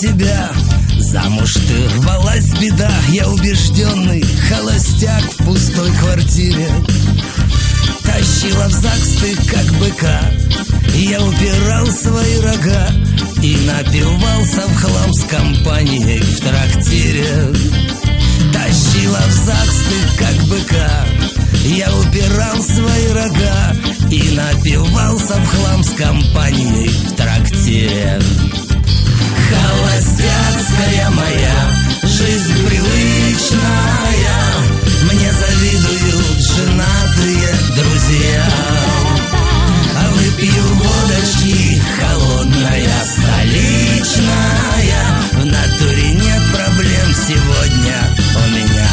тебя. Замуж ты рвалась, беда, я убежденный холостяк в пустой квартире. Тащила в ЗАГС ты, как быка, я упирал свои рога и напивался в хлам с компанией в трактире. Тащила в ЗАГС ты, как быка, я упирал свои рога и напивался в хлам с компанией в трактире. Холостяцкая моя жизнь привычная, мне завидуют женатые друзья. А выпью водочки, холодная, столичная. В натуре нет проблем сегодня у меня.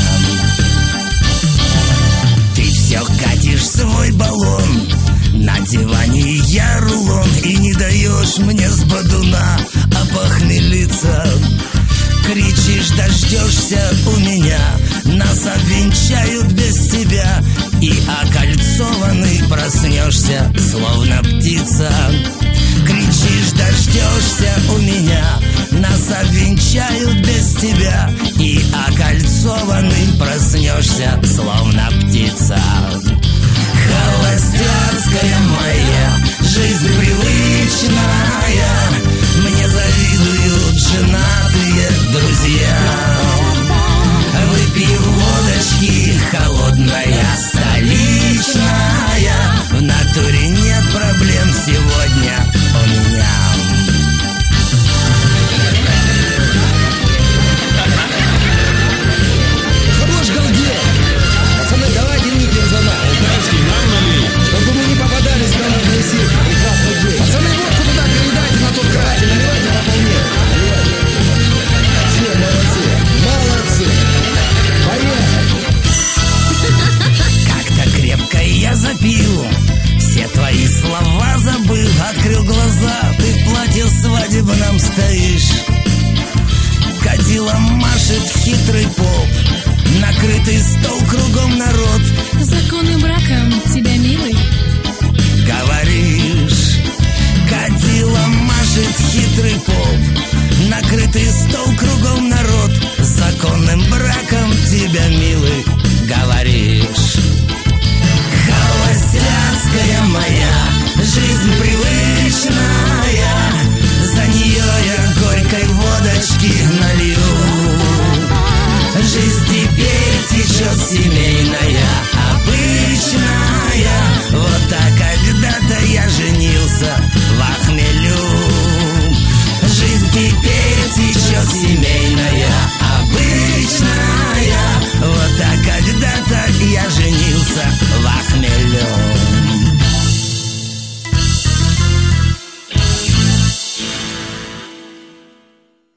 Ты все катишь свой баллон, на диване я рулон, и не даешь мне с бодуна опохмелиться. Кричишь, дождешься у меня, нас обвенчают без тебя, и окольцованный проснешься, словно птица. Кричишь, дождешься у меня, нас обвенчают без тебя, и окольцованный проснешься, словно птица. Холостяцкая моя жизнь привычная, мне завидуют женатые друзья. Выпью водочки, холодная, столичная. В натуре нет проблем сегодня у меня. Хорош галдеть! Пацаны, давайте выпьем за нас. Украинский нам налей. Чтобы мы не попадались в голодные силы. Прекрасный день. Пацаны, водку туда передайте на тот край. Наливайте на полне. Все молодцы. Молодцы. Поехали. Как-то крепко я запил, все твои слова забыл. Открыл глаза, ты в платье свадебном стоишь. Кадила машет хитрый поп, накрытый стол, кругом народ. Законным браком тебя, милый, говоришь. Кадила машет хитрый поп, накрытый стол, кругом народ. Законным браком тебя, милый, говоришь. Холостяцкая моя жизнь привычная, за нее я горькой водочки налью. Жизнь теперь течет семейная, обычная. Вот так когда-то я женился